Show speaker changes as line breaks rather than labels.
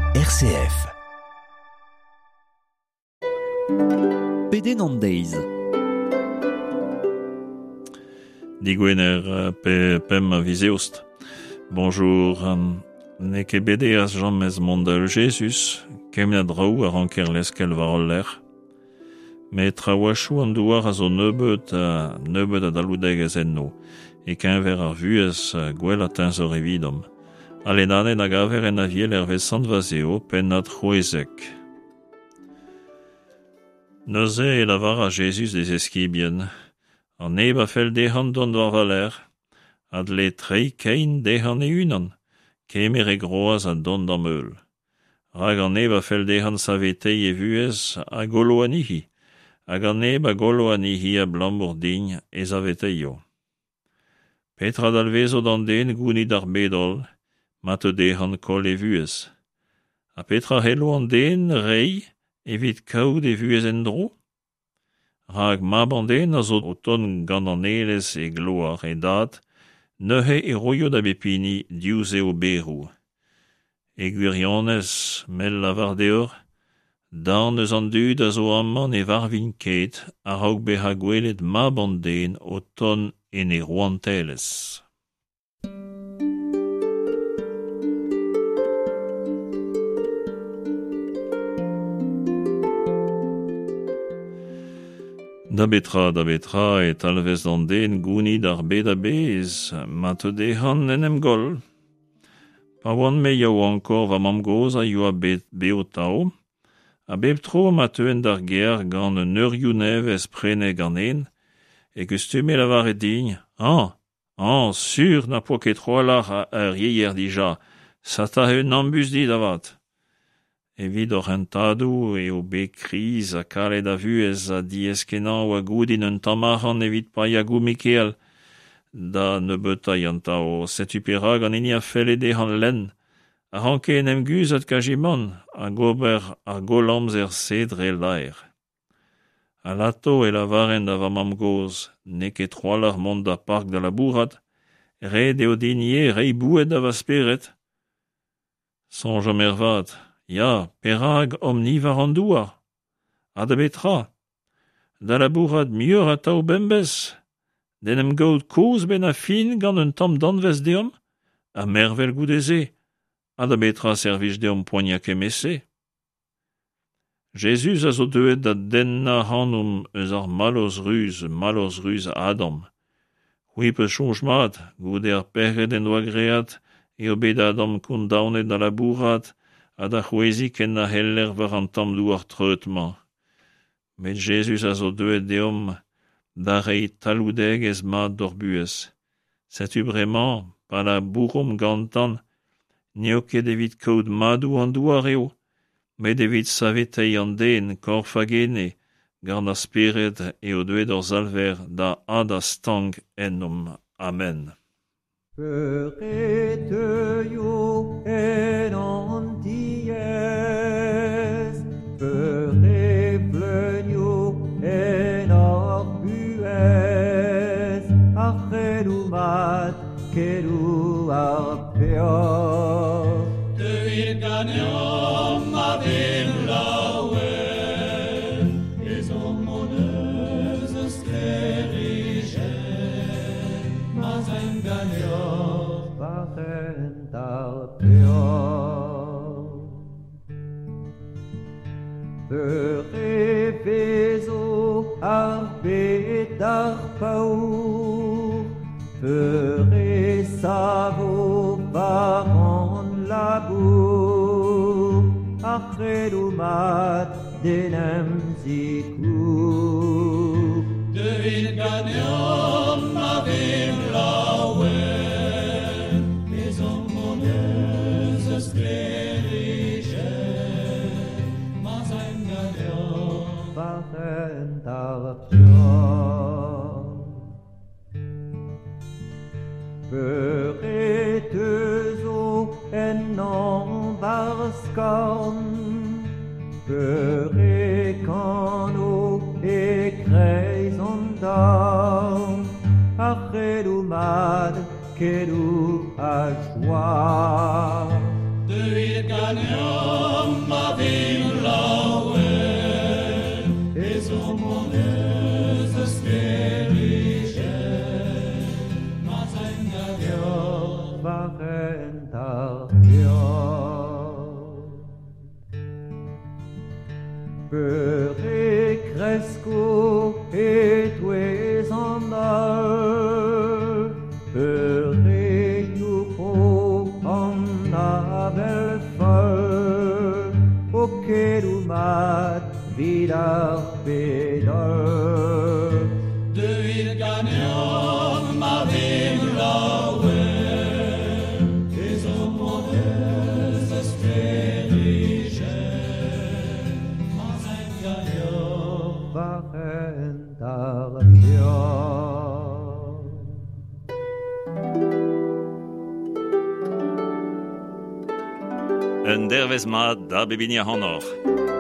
RCF. Peden an deiz.
Digwener pem a vizeost. Bonjour, ne ket bedeas jammez mondel Jesus, kemna draou a ranker leskel varoller. Me trawachou an douar a zo nebeut a daloudeg ez enno, e kenver ar vuez gwell a tenzor evidom. Alenane da gaver en aviel ervezant vazeo pennat c'hoezek. Neuze e lavar a Jesus des eskibien. An eb a fel dehan don war valer, ad le trei kein dehan e unan, kemer e groaz a don da meul. Rag an eb a fel dehan savetei e vuez a golo anihi, hag an eb a golo anihi a blambour dign e zaveteio. Petra dalvezo dan den gounid ar bedol, mat dehan kol e vuez. A petra helo an den rei evit kaout e vuez en dro? Rag mab an den a zo o ton gant an elez e gloar e dat, neuhe e roio da bepini diouz eo berou. E gwirionez mel lavar deor, dan eus an dud a zo amman e varvin ket a raok beha gwelet mab an den o ton en e roantelez. Da betra, et alvez an den gounid ar bet a bez, mat dehan en gol. Pa oan me yaou ankor va mam goz a yo a beo tao, a bep tro mat euen d'ar ger gant un eurioù nevez prene gant en, e gustume lavar e dign, sur na po ket troalar a ur yeier dija, sa ta un ambus dit avat. Evit or entadou e o bet kriz a kalet a vuez a dieskenan oa goudin un tamaran evit pa yagou Mikael, da nebeutañ an tao setupera gant eni a fel edehan lenn, a ranke en em guzet kajiman, a gober ar golamzer sedre laer. A lato e lavaren da va mam goz, ne ket troalar mont da park da labourat, red eo dinier rei bouet da va speret. Sonj mervat, ya, perag omni var an douar. A da betra. Da labourat miur a tao bembez. Den em gaout koz ben a fin gant un tamm danvez deom, a mervel goudeze. A da betra servij deom poaniak emese. Jesus a zo deuet da denna hanoum eus ar maloz ruz Adam. Hui pe chonj mat, goude ar perret en doa great, e o bet Adam kont daonet da labourat, a da c'houezik en a heller war an tamm douar treutman. Met Jesus a zo deuet deom da rei taloudeg ez mat d'or buez. Setu bremañ, pa la bourom gantan, n'eo ket evit kaout madou an douar eo, met evit savetei an den korfagene, gant a speret eo deuet ur zalver da ad a stang ennom. Amen.
Pereteio en an diez, pereplenio en ar buez, ar c'helou mat, kelou ar peor.
Teuil ganeom avem laouel, ez omoneus eus klerigen, mas en ganeom
Parent ar peor. Perevezo ar bet ar paour, savo var an labour, ar c'helou mat denem zikour.
Deuil ganeom avem laouel, ez omoneus eus klerigen, mas en ganeom
Parent ar peor. Pereteuzo en an varskorn, perekano e kreiz an dorn, ar c'helou mat, kelou a joie.
Deuil ganeom
Beurre cresco et tues en ar, beurre yupo en abel feu, o kerumat vidar pedar.
De Vilganium avem laue, des homodes estrelice, mas Vilganium
Un dervez mat da bebinia honor.